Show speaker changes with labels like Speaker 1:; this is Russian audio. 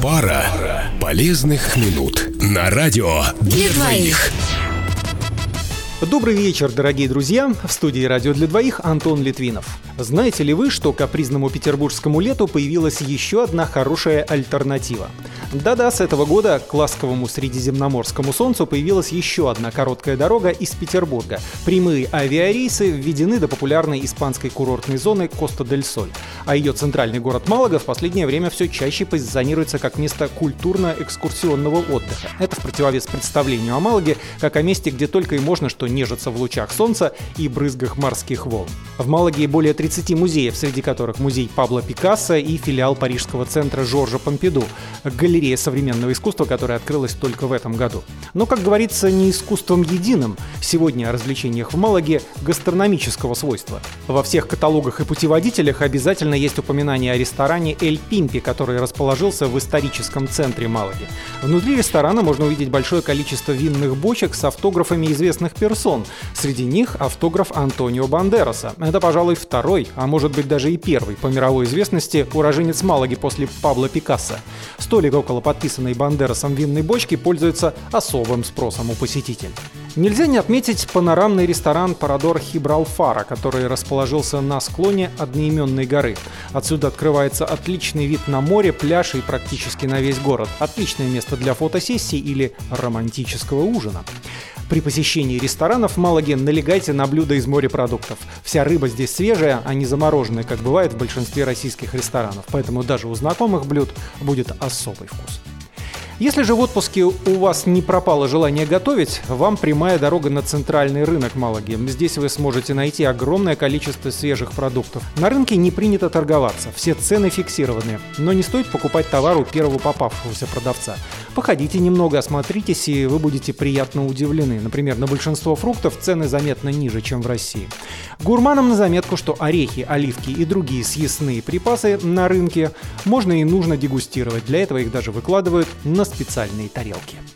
Speaker 1: Пара полезных минут на радио для двоих.
Speaker 2: Добрый вечер, дорогие друзья! В студии «Радио для двоих» Антон Литвинов. Знаете ли вы, что капризному петербургскому лету появилась еще одна хорошая альтернатива? Да-да, с этого года к ласковому средиземноморскому солнцу появилась еще одна короткая дорога из Петербурга. Прямые авиарейсы введены до популярной испанской курортной зоны Коста-дель-Соль. А ее центральный город Малага в последнее время все чаще позиционируется как место культурно-экскурсионного отдыха. Это в противовес представлению о Малаге как о месте, где только и можно что нежиться в лучах солнца и брызгах морских волн. В Малаге более 30 музеев, среди которых музей Пабло Пикассо и филиал парижского центра Жоржа Помпиду, галерея современного искусства, которая открылась только в этом году. Но, как говорится, не искусством единым. Сегодня о развлечениях в Малаге гастрономического свойства. Во всех каталогах и путеводителях обязательно есть упоминание о ресторане «Эль Пимпи», который расположился в историческом центре Малаги. Внутри ресторана можно увидеть большое количество винных бочек с автографами известных персон. Среди них автограф Антонио Бандераса. Это, пожалуй, второй, а может быть даже и первый по мировой известности уроженец Малаги после Пабло Пикассо. Столик около подписанной Бандерасом винной бочки пользуется особым спросом у посетителей. Нельзя не отметить панорамный ресторан «Парадор Хибралфара», который расположился на склоне одноименной горы. Отсюда открывается отличный вид на море, пляж и практически на весь город. Отличное место для фотосессий или романтического ужина. При посещении ресторанов в Малаге налегайте на блюда из морепродуктов. Вся рыба здесь свежая, а не замороженная, как бывает в большинстве российских ресторанов. Поэтому даже у знакомых блюд будет особый вкус. Если же в отпуске у вас не пропало желание готовить, вам прямая дорога на центральный рынок Малаги. Здесь вы сможете найти огромное количество свежих продуктов. На рынке не принято торговаться, все цены фиксированы, но не стоит покупать товар у первого попавшегося продавца. Походите немного, осмотритесь, и вы будете приятно удивлены. Например, на большинство фруктов цены заметно ниже, чем в России. Гурманам на заметку, что орехи, оливки и другие съестные припасы на рынке можно и нужно дегустировать. Для этого их даже выкладывают на специальные тарелки.